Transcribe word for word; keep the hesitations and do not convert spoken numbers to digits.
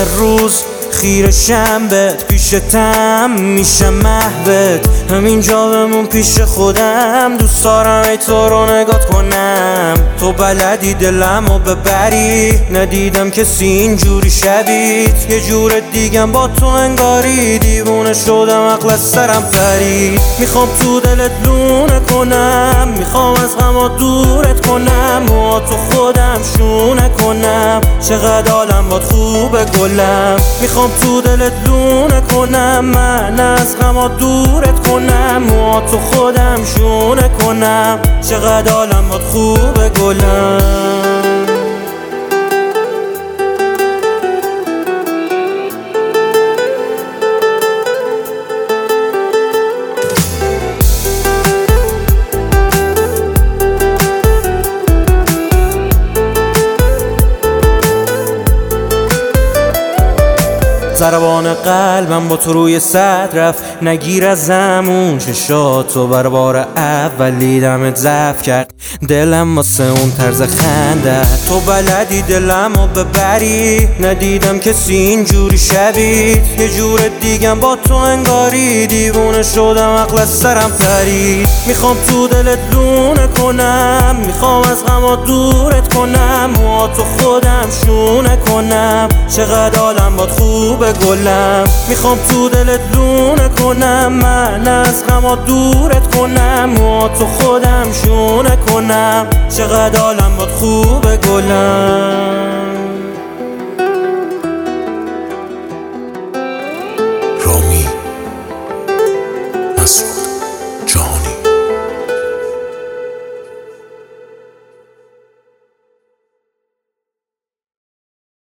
همه روز خیرشم بهت، پیشتم میشم محوت، همینجا بمون پیش خودم، دوست دارم ای تو رو نگات کنم. تو بلدی دلمو ببری، ندیدم کسی اینجوری شبیت، یه جور دیگم با تو انگاری، دیوونه شدم عقل از سرم پرید. میخوام تو دلت لونه کنم، میخوام از غما دورت کنم، موها تو خودم شونه کنم، چقدر حالم باد خوبه گلم. میخوام تو دلت لونه کنم، من از غما دورت کنم، موها تو خودم شونه کنم، چقدر حالم باد خوبه گلم. ضربان قلبم با تو روی صد رفت، نگیر از زمون چشاتو بر بار اولی دمت ضعف کرد، دلم واسه اون طرز خنده. تو بلدی دلمو ببری، ندیدم کسی اینجوری شبیت، یه جور دیگم با تو انگاری، دیوونه شدم عقل از سرم پرید. میخوام تو دلت لونه کنم، میخوام از غما دورت کنم، موها تو خودم شونه کنم، چقدر حالم باد خوبه گلم. میخوام تو دلت لونه کنم، من از غما دورت کنم، موها تو خودم شونه کنم، چقدر حالم باد خوبه گلم. رامی مسئول